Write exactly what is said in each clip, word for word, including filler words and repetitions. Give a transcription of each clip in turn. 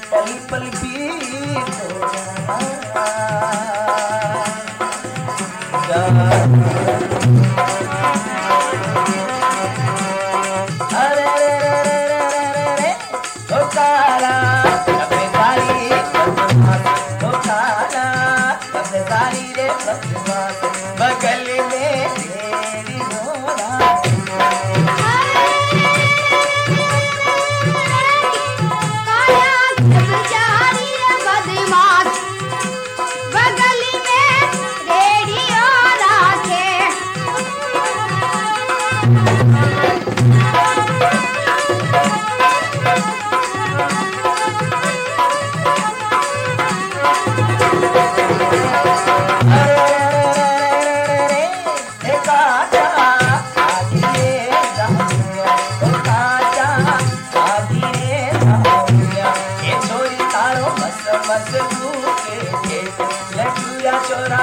पल पल बीत अरे तो काला कभी सारी तो काला कभी सारी रे बगल में तेरी डोरा चोरा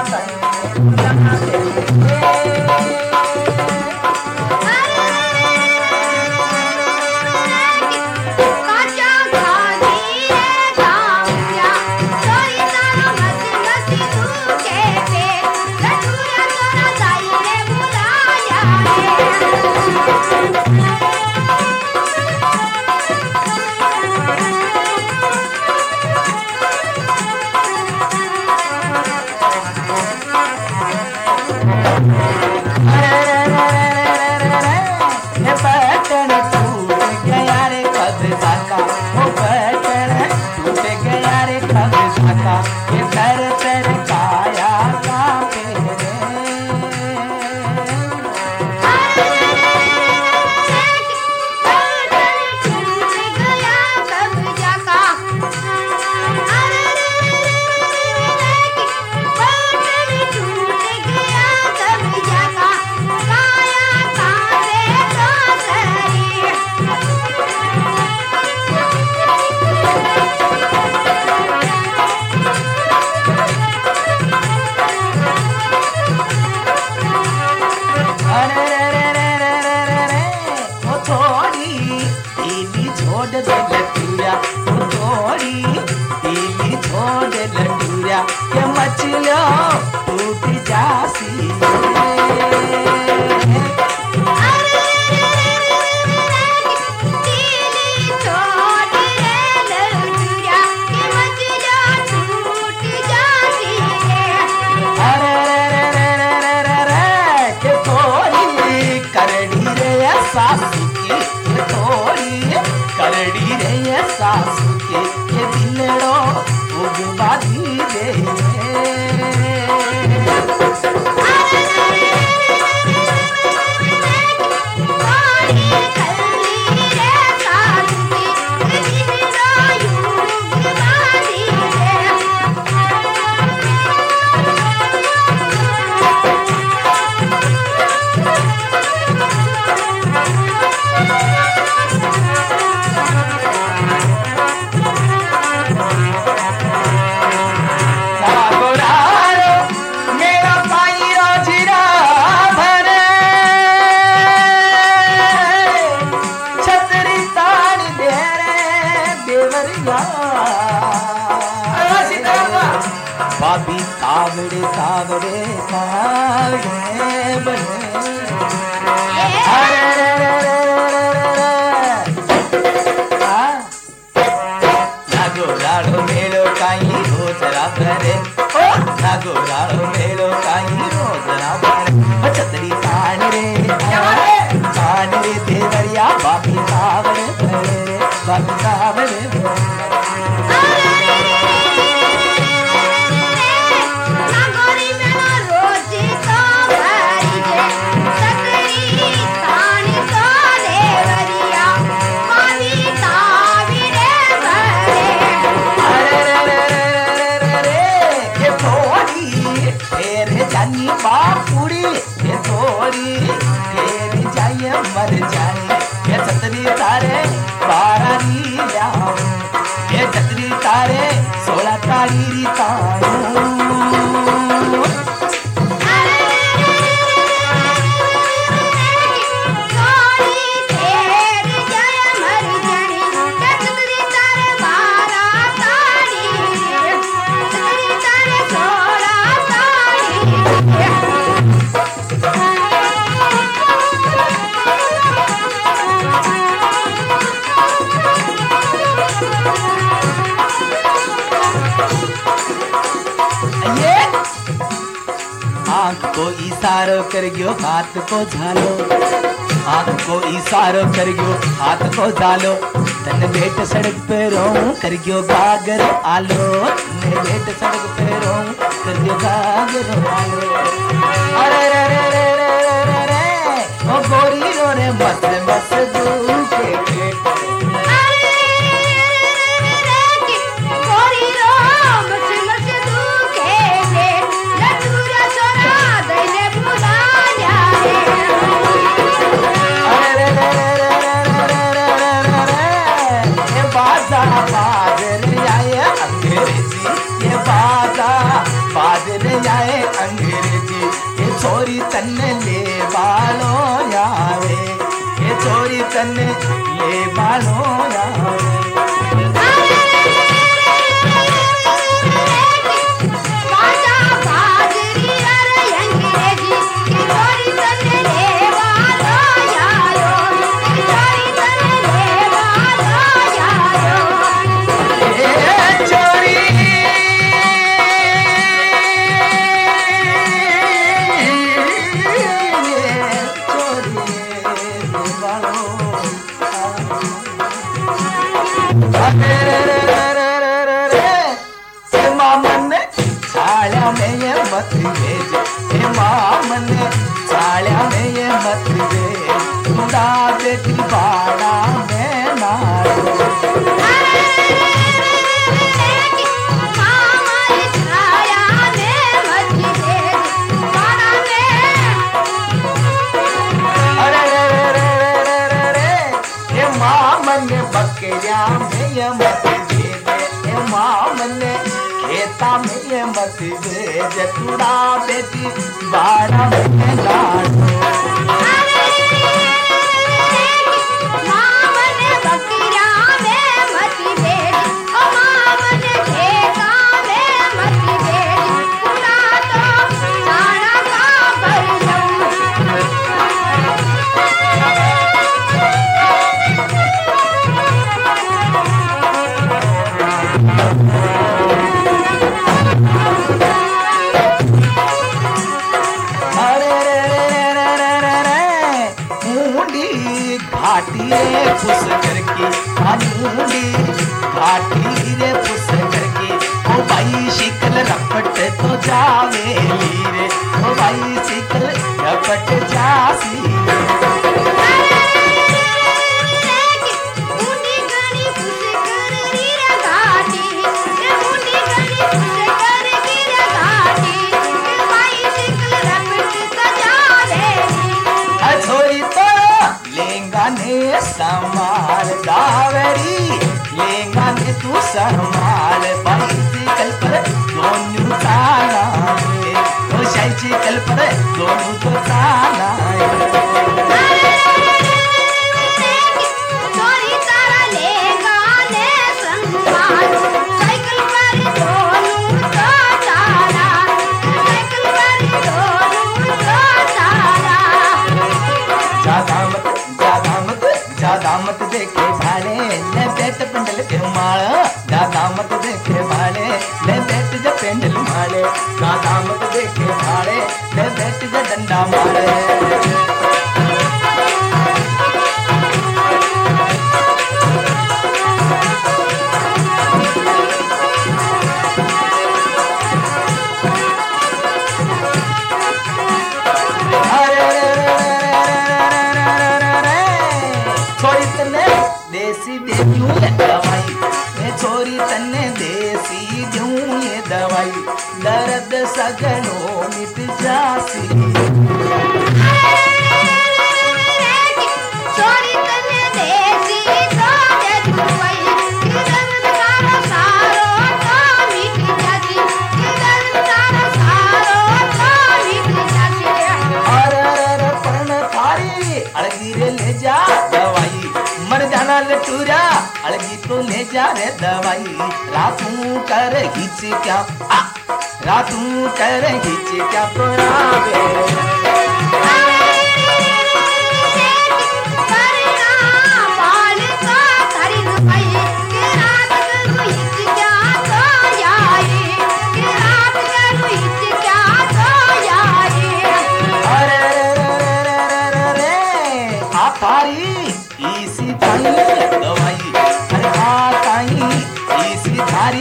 बाबी तावड़े तावड़े तावड़े नागो राड़ो मेलो काई रोजरा भरे नागो राड़ो मेलो काई रोजरा भरे छतरी तान रे तान रे देवरिया बाबी तावड़े भरे बाबी तावड़े बापुड़ी ये थोड़ी तेरी जाइए मर जाए ये छतरी तारे बारह नीला ये छतरी तारे सोलह तारी तारू तेरी जाइए मर जाए ये छतरी तारे बारह इशारो कर गयो हाथ को झालो, हाथ को इशारो कर गयो हाथ को झालो, तन बेट सड़क पे रोऊं कर गयो गागर आलो, तन बेट सड़क पे रोऊं कर गयो गागर आलो। अरे रे रे रे रे रे रे ओ गोरी रो रे मस्त मस्त दूके के जाए अंग्रेजी ये छोरी तन्ने ले बालो यावे, ये छोरी तन्ने ले बालो यावे। मत भेज हे मामन साल्या में ये मत भेज, खुदा बेटी बाड़ा में नारो। अरे रे रे रे रे रे रे हे मामन बकरिया में ये मत भेज, हे मामन खेता में ये मत भेज, तुड़ा बेटी बाड़ा में लाडो। मामन बकरिया में मत भेज, ओ मामन खेता में मत भेज, तुड़ा तो जाना का बरसम। घाटी रे फुस करके मुंडी घाटी रे फुस करके ओ भाई शिकल रपट तो जावेली रे, ओ भाई शिकल रपट जासी संभाल दावरी लेंगा ने तू संभाल, बाइसिकल पर दोनों ताला ओ साइकिल पर दोनों तो ताला। चोरी तारा लेंगा ने संभाल, साइकिल पर दोनों तो ताला, साइकिल पर दोनों तो ताला। ज्यादा मत ज्यादा मत ज्यादा मत देखे भाड़े ले बेट पेंडल के माल, ज्यादा मत देखे भाड़े ले बेट जा पेंडल माले, ज्यादा मत देखे भाड़े ले बेट जा डंडा मारे। देसी देऊं ये दवाई, मैं छोरी तन्ने देसी दूं ये दवाई, दर्द सगनों मिट जासी। चोरी तन्ने देसी तो दे दवाई, दर्द सारा सारो तो मिट जासी, दर्द सारा सारो तो मिट जासी। अरे अरे पण थारी अड़गी रे ले जा दवाई, मर जाना लटूरा अड़गी तो ले जा रे दवाई, रातू कर खींच क्या आ, रातू कर खींच क्या पुरावे।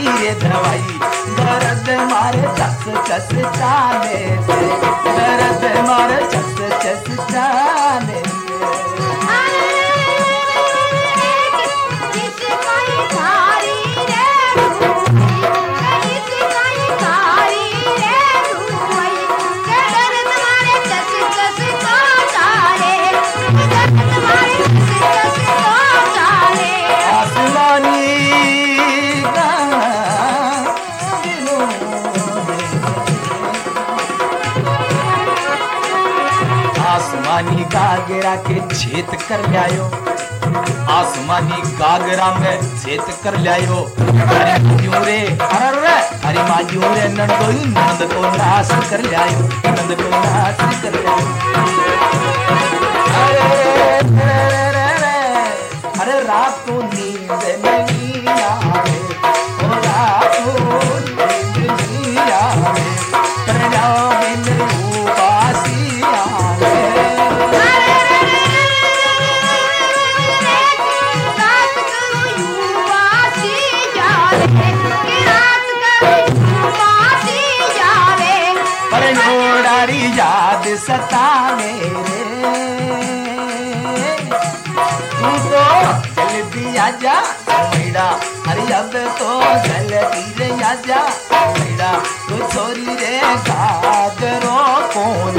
रे दवाई दर्द मारे चस चस चाले से दर्द मारे चस चस चाले आसमानी गागरा के छेद कर लायो आसमानी गागरा में छेद कर लायो अरे माजूरे अरे अरे माजूरे नंदोई नंद को नाश कर लायो नंद को नाश कर लायो अरे अरे रात को नींद नहीं आवे ओ रात को नींद नहीं आवे प्रणाम उबासी आवे याद सतावे रे तू तो जल्दी आजा मेरा अरे अब तो जल्दी रे आजा मेरा तू छोरी रे गागरो कौन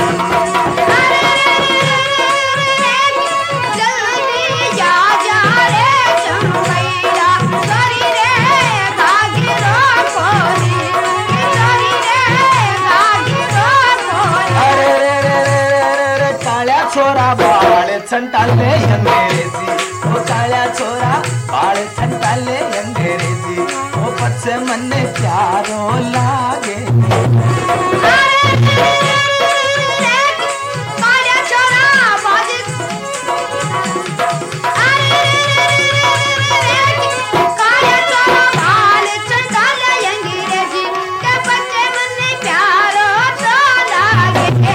छोरा बाळ छंटाले अंधेरेसी ओ काळ्या छोरा बाळ छंटाले अंधेरेसी ओ पछ मन प्यारो लागे काळ्या छोरा बाळ काळ्या छोरा बाळ छंटाले अंधेरेसी के पछ मन प्यारो लागे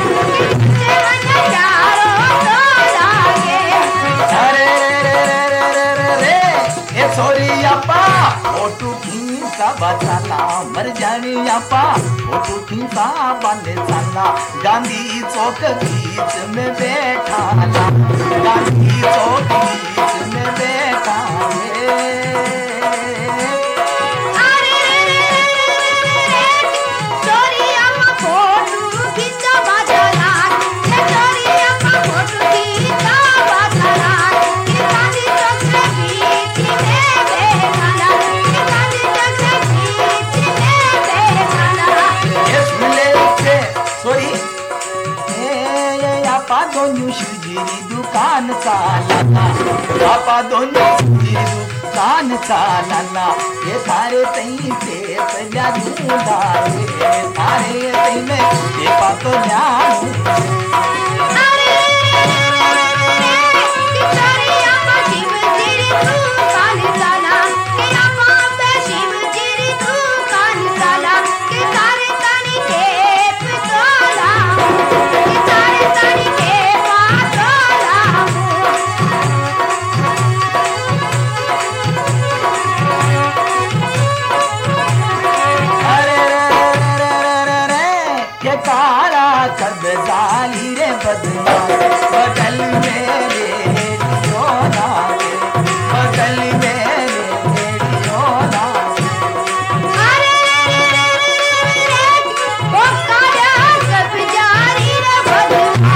छोरी आपा फोटू खींचा बचाना मर जानी आपा फोटू खींचा बांधे चाला गांधी चौक बीच में बैठा ला गांधी चौक बीच में बैठा दोनों शिवजीरी दुकान चालना पापा दोनों शिवजीरी दुकान चालना ये थारे तई पे सजा दूंगा ये थारे तई में ये पातो न्याय जाली रे बदला बगल में रेडियो लागे बगल में रेडियो लागे ओ काया सब जारी रे बदला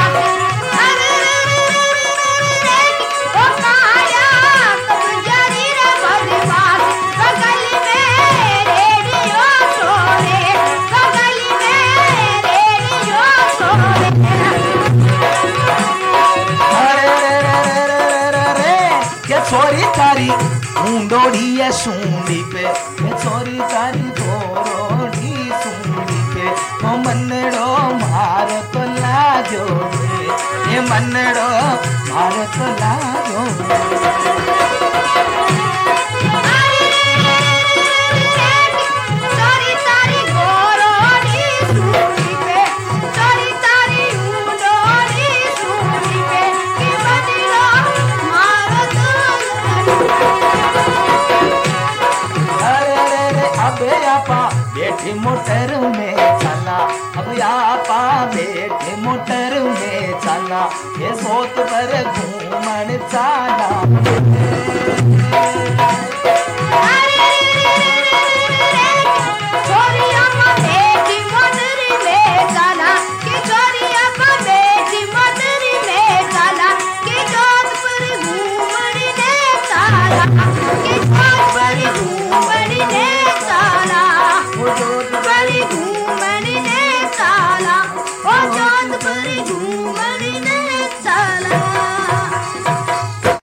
ओ काया सब जारी रे बदला बगल में रेडियो सोने बगल में रेडियो सोने छोरी तारी ऊंडोड़ी है सूंडी पे छोरी तारी गोरोड़ी सूंडी पे ओ मनड़ो मारो तो लाजो ये मनड़ो मारो तो लाजो अबे आपा बैठे मोटर में चला, अब आपा बैठे मोटर में चला, ये सोत पर घूमन चाल